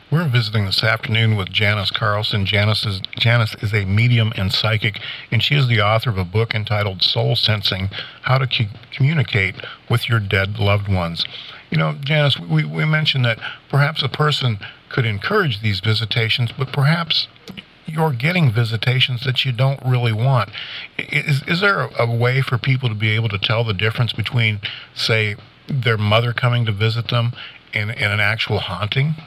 We're visiting this afternoon with Janice Carlson. Janice is a medium and psychic, and she is the author of a book entitled Soul Sensing: How to Communicate with Your Dead Loved Ones. You know, Janice, we mentioned that perhaps a person could encourage these visitations, but perhaps you're getting visitations that you don't really want. Is there a way for people to be able to tell the difference between, say, their mother coming to visit them and an actual haunting?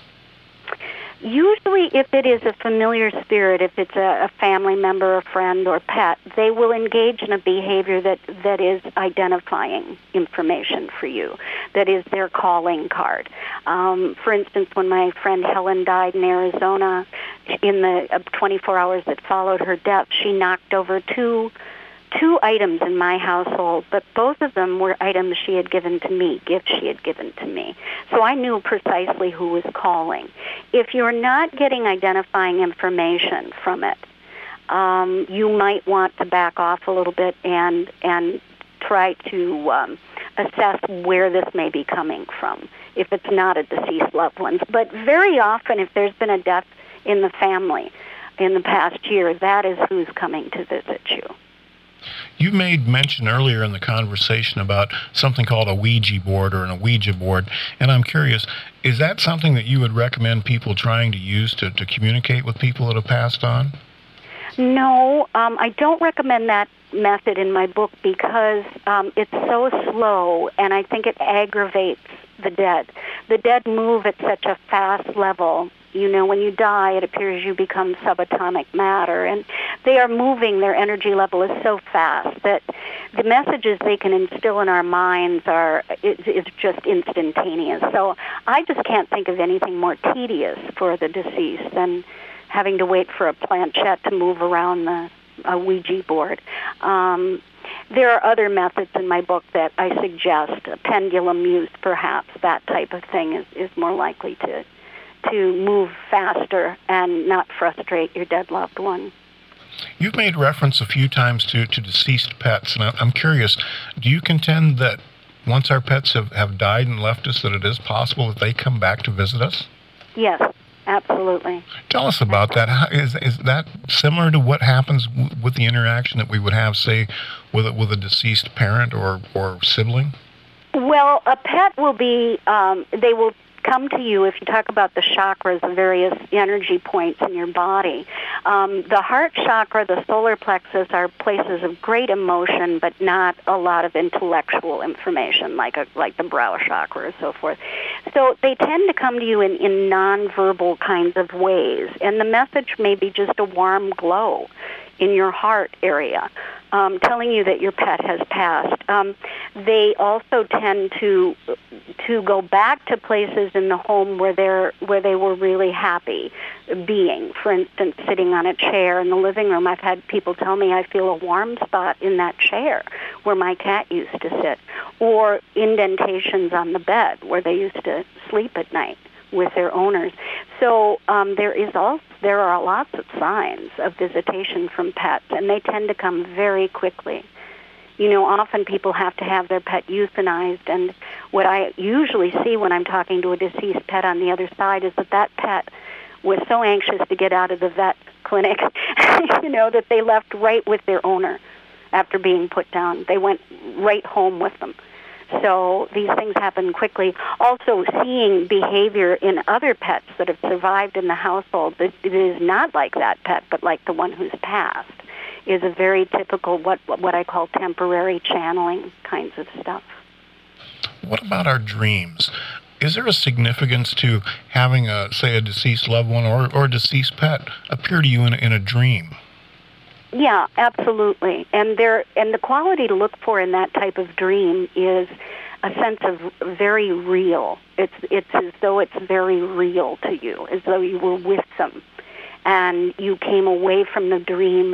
Usually, if it is a familiar spirit, if it's a family member, a friend, or pet, they will engage in a behavior that is identifying information for you, that is their calling card. For instance, when my friend Helen died in Arizona, in the 24 hours that followed her death, she knocked over two items in my household, but both of them were items she had given to me, gifts she had given to me. So I knew precisely who was calling. If you're not getting identifying information from it, you might want to back off a little bit and try to assess where this may be coming from, if it's not a deceased loved one. But very often, if there's been a death in the family in the past year, that is who's coming to visit you. You made mention earlier in the conversation about something called a Ouija board or an Ouija board, and I'm curious, is that something that you would recommend people trying to use to communicate with people that have passed on? No, I don't recommend that method in my book because it's so slow, and I think it aggravates the dead. The dead move at such a fast level. You know, when you die, it appears you become subatomic matter, and they are moving. Their energy level is so fast that the messages they can instill in our minds is just instantaneous. So I just can't think of anything more tedious for the deceased than having to wait for a planchette to move around a Ouija board. There are other methods in my book that I suggest. Pendulum use, perhaps, that type of thing is more likely to move faster and not frustrate your dead loved one. You've made reference a few times to deceased pets, and I'm curious, do you contend that once our pets have died and left us, that it is possible that they come back to visit us? Yes, absolutely. Tell us about that. Is that similar to what happens with the interaction that we would have, say, with a deceased parent or sibling? Well, a pet will be, they will come to you. If you talk about the chakras, the various energy points in your body. The heart chakra, the solar plexus are places of great emotion, but not a lot of intellectual information, like the brow chakra or so forth. So they tend to come to you in nonverbal kinds of ways, and the message may be just a warm glow in your heart area, telling you that your pet has passed. They also tend to go back to places in the home where they were really happy being. For instance, sitting on a chair in the living room. I've had people tell me I feel a warm spot in that chair where my cat used to sit, or indentations on the bed where they used to sleep at night with their owners. So there are lots of signs of visitation from pets, and they tend to come very quickly. You know, often people have to have their pet euthanized, and what I usually see when I'm talking to a deceased pet on the other side is that pet was so anxious to get out of the vet clinic, that they left right with their owner after being put down. They went right home with them. So these things happen quickly. Also, seeing behavior in other pets that have survived in the household that it is not like that pet, but like the one who's passed, is a very typical what I call temporary channeling kinds of stuff. What about our dreams? Is there a significance to having a deceased loved one or a deceased pet appear to you in a dream? Yeah, absolutely. And the quality to look for in that type of dream is a sense of very real. It's as though it's very real to you, as though you were with them, and you came away from the dream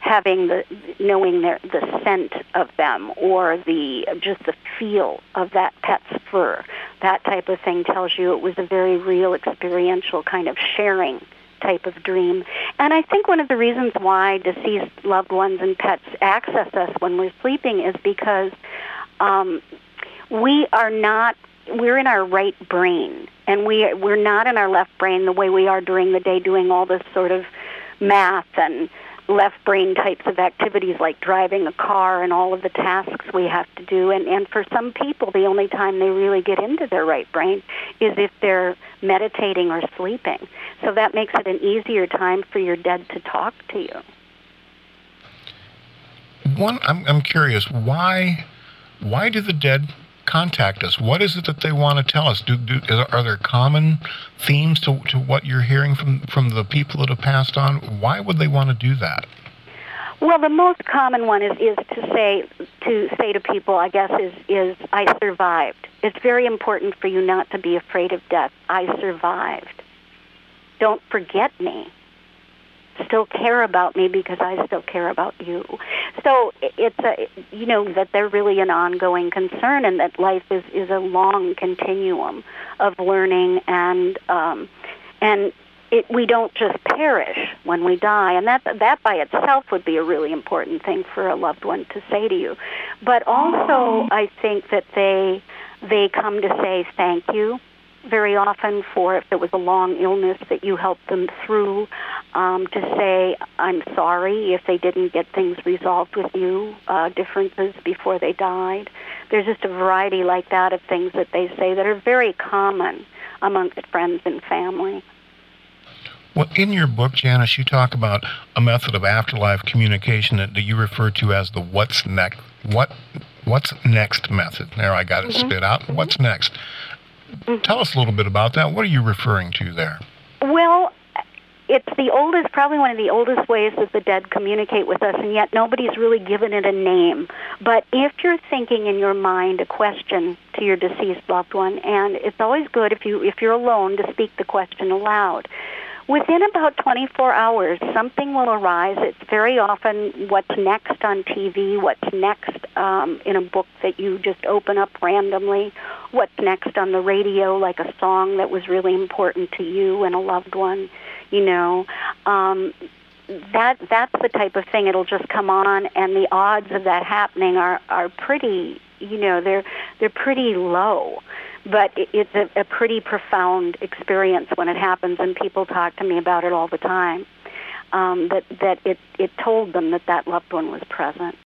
knowing the scent of them, or just the feel of that pet's fur. That type of thing tells you it was a very real, experiential kind of sharing type of dream. And I think one of the reasons why deceased loved ones and pets access us when we're sleeping is because we are not we're in our right brain, and we're not in our left brain the way we are during the day doing all this sort of math and left brain types of activities like driving a car and all of the tasks we have to do. And for some people, the only time they really get into their right brain is if they're meditating or sleeping. So that makes it an easier time for your dead to talk to you. I'm curious, why do the dead contact us? What is it that they want to tell us? Are there common themes to what you're hearing from the people that have passed on? Why would they want to do that? Well, the most common one is to say to people, I guess, is I survived. It's very important for you not to be afraid of death. I survived. Don't forget me. Still care about me because I still care about you. So it's that they're really an ongoing concern, and that life is a long continuum of learning, and we don't just perish when we die, and that by itself would be a really important thing for a loved one to say to you. But also, I think that they come to say thank you very often for if it was a long illness that you helped them through, to say I'm sorry if they didn't get things resolved with you, differences before they died. There's just a variety like that of things that they say that are very common amongst friends and family. Well, in your book, Janice, you talk about a method of afterlife communication that you refer to as the what's next method. There, I got it spit out. What's next? Tell us a little bit about that. What are you referring to there? Well, it's the oldest, probably one of the oldest ways that the dead communicate with us, and yet nobody's really given it a name. But if you're thinking in your mind a question to your deceased loved one, and it's always good if you're alone to speak the question aloud. Within about 24 hours, something will arise. It's very often what's next on TV, what's next in a book that you just open up randomly, what's next on the radio, like a song that was really important to you and a loved one, that's the type of thing. It'll just come on, and the odds of that happening are pretty, they're pretty low. But it's a pretty profound experience when it happens, and people talk to me about it all the time, that it told them that loved one was present.